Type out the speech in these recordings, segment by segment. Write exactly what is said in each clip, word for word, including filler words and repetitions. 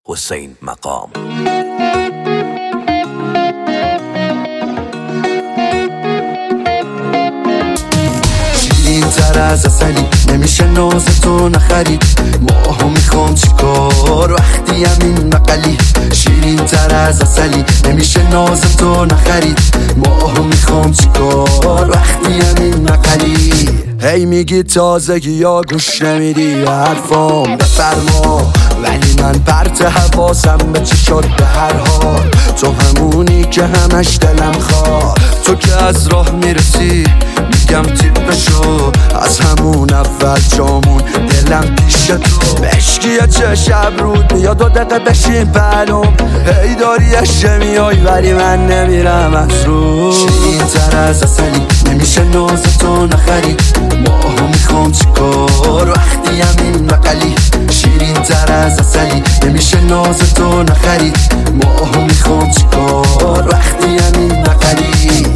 حسین مقام. شیرین تر از عسلی نمیشه ناز تو نخرید. ماهو میخوام چیکار وقتی همین مقلی. شیرین تر از عسلی نمیشه ناز تو نخرید. ماهو میخوام چیکار وقتی همین مقلی. هی میگی تازگی یا گوش نمیدی به حرفام بفرما، ولی من پرت حواسم به چی شد به هر حال. تو همونی که همش دلم خواه، تو که از راه میرسی میگم تیپ بشو. از همون اول جامون دلم پیش تو بشکیه چه شب رود میاد دو دقیقه بشین پلوم. هی داری اشته میای ولی من نمیرم از رو. شیرین تر از عسلی نمیشه ناز تو نخرید. ماهو میخوام چیکار وقتی همین مقلی. شیرین تر از عسلی نمیشه ناز تو نخرید. ماهو میخوام چیکار وقتی همین مقلی.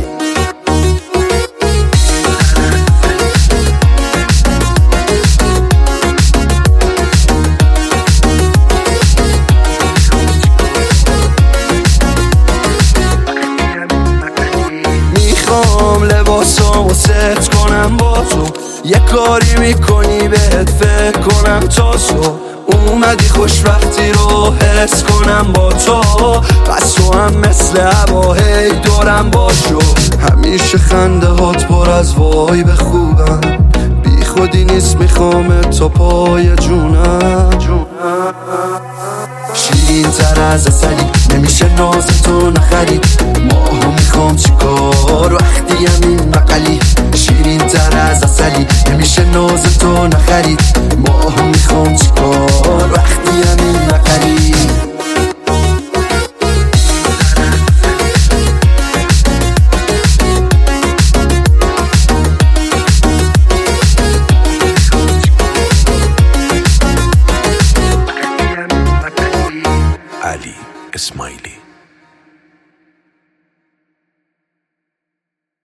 میخوام لباسامو ست کنم با تو، یه کاری میکنی بهت فکر کنم تا تو اومدی خوشبختی رو حس کنم با تو. پس تو هم مثل هوا هی دورم باشو. همیشه خنده هات پر از وای به خوبم، بی خودی نیست میخوام تو پای جونم. شیرین تر از عسلی نمیشه ناز تو نخرید. ماهو میخوام چیکار وقتی همین مقلی. شیرین تر از عسلی نمیشه ناز تو نخرید. ماهو میخوام چیکار وقتی همین مقلی. علی اسماعیلی.